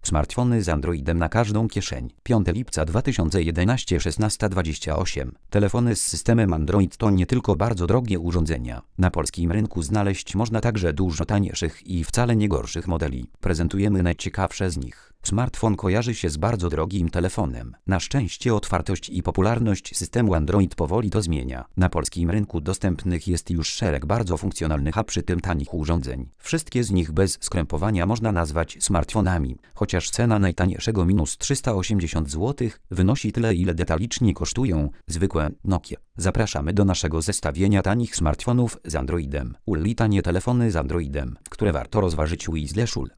Smartfony z Androidem na każdą kieszeń. 5 lipca 2011 16:28. Telefony z systemem Android to nie tylko bardzo drogie urządzenia. Na polskim rynku znaleźć można także dużo tańszych i wcale nie gorszych modeli. Prezentujemy najciekawsze z nich. Smartfon kojarzy się z bardzo drogim telefonem. Na szczęście otwartość i popularność systemu Android powoli to zmienia. Na polskim rynku dostępnych jest już szereg bardzo funkcjonalnych, a przy tym tanich urządzeń. Wszystkie z nich bez skrępowania można nazwać smartfonami, chociaż cena najtańszego minus 380 zł wynosi tyle, ile detalicznie kosztują zwykłe Nokia. Zapraszamy do naszego zestawienia tanich smartfonów z Androidem. Tanie telefony z Androidem, które warto rozważyć.